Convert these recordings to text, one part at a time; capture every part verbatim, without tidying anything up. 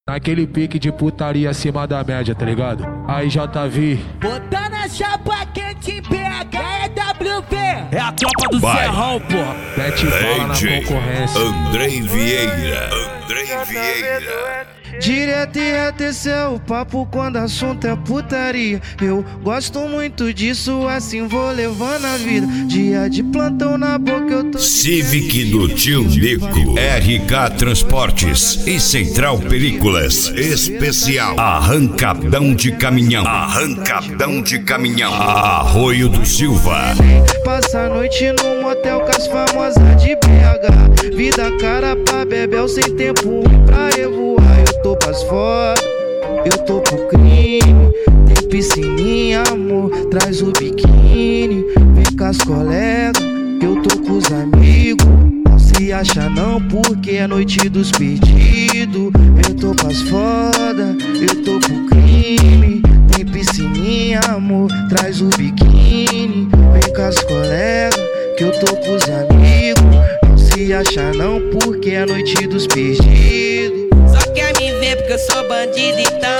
Naquele pique de putaria acima da média, tá ligado? Aí J V. Botando a chapa quente P H é W V. É a tropa do Vai. Serrão, porra. Mete bala na concorrência. Andrei Vieira. Andrei Vieira. Direto e reto, esse é o papo quando assunto é putaria. Eu gosto muito disso, assim vou levando a vida. Dia de plantão na boca, eu tô... Civic do Tio Nico, R K Transportes e Central Películas Especial. Arrancadão de caminhão. Arrancadão de caminhão. Arroio do Silva. Passa a noite no motel com as famosas de B H. Vida cara pra bebel sem tempo ruim pra revoar. Eu tô pras foda, eu tô pro crime. Tem piscininha, amor, traz o biquíni. Vem com as colegas, eu tô com os amigos. Não se acha não, porque é noite dos perdidos. Eu tô pras foda, eu tô pro crime. Tem piscininha, amor, traz o biquíni. Vem com as colegas, que eu tô com os amigos. Não se acha não, porque é noite dos perdidos. Só quer me ver porque eu sou bandido então.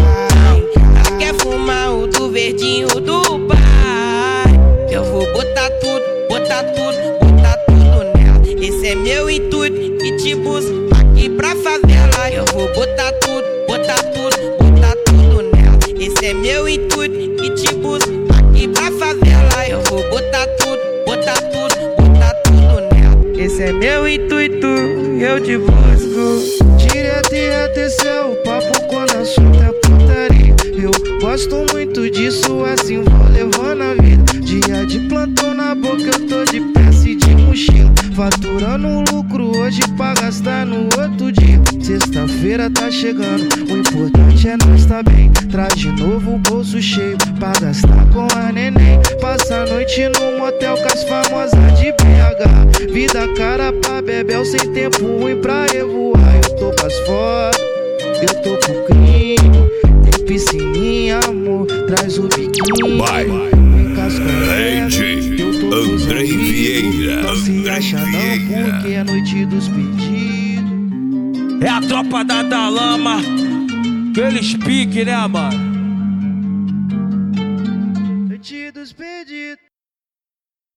Só quer fumar o do verdinho do pai. Eu vou botar tudo, botar tudo, botar tudo nela. Esse é meu intuito e te busco aqui pra favela. Eu vou botar tudo, botar tudo, botar tudo nela. Esse é meu intuito e te busco aqui pra favela. Eu vou botar tudo, botar tudo, botar tudo nela. Esse é meu intuito, eu te busco. Direto e reto, esse é o papo quando assunto é putaria. Eu gosto muito disso, assim vou levando a vida. Dia de plantão na boca, eu tô de peça e de mochila. Faturando lucro hoje pra gastar no outro dia. Sexta-feira tá chegando, o importante é nós tá bem. Traz de novo o bolso cheio pra gastar com a neném. Passa a noite no motel com as famosas de B H. Vida cara pra bebel sem tempo ruim pra revoar. Eu tô pras foda, eu tô pro crime. Tem piscininha, amor, traz o biquíni. Vai. Vem com as colegas, Rede eu tô com os Andrei amigos. Vieira. Não se Andrei acha não, Vieira. porque é noite dos perdidos. É a tropa da Dalama. Aqueles pique, né, mano?